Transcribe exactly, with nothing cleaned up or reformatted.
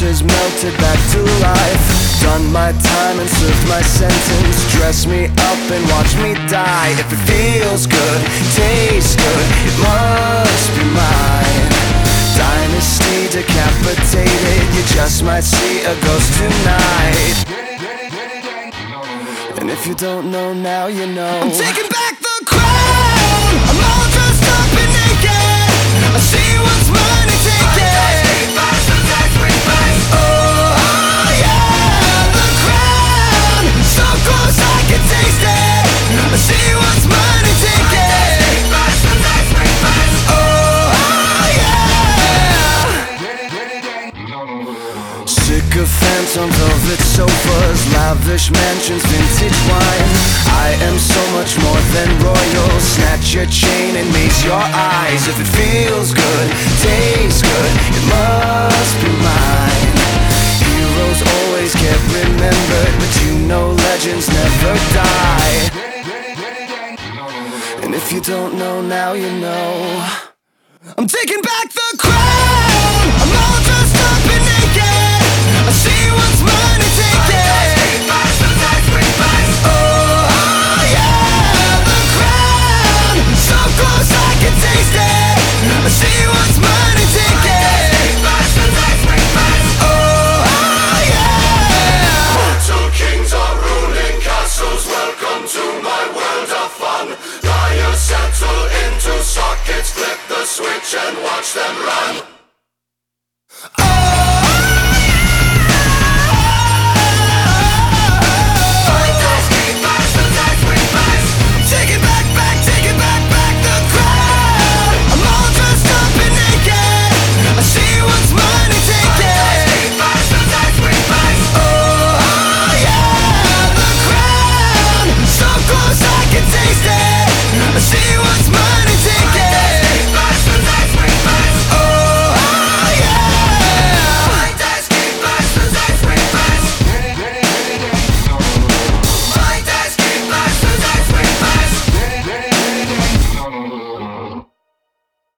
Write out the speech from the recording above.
has melted back to life. Done my time and served my sentence. Dress me up and watch me die. If it feels good, tastes good, it must be mine. Dynasty decapitated, you just might see a ghost tonight. And if you don't know now, you know. I'm taking back the crown. I'm all dressed up and naked. I see what's mine and take it. Oh, oh yeah, the crown. So close I can taste it. I see what's mine and take it. Oh, oh yeah. Sycophants on velvet sofas, lavish mansions, vintage wine. I am so much more than royal. Snatch your chain and mace your eyes. If it feels good, tastes good, it must be mine. Heroes always get remembered, but you know legends never die. And if you don't know now, you know. I'm taking back the crown.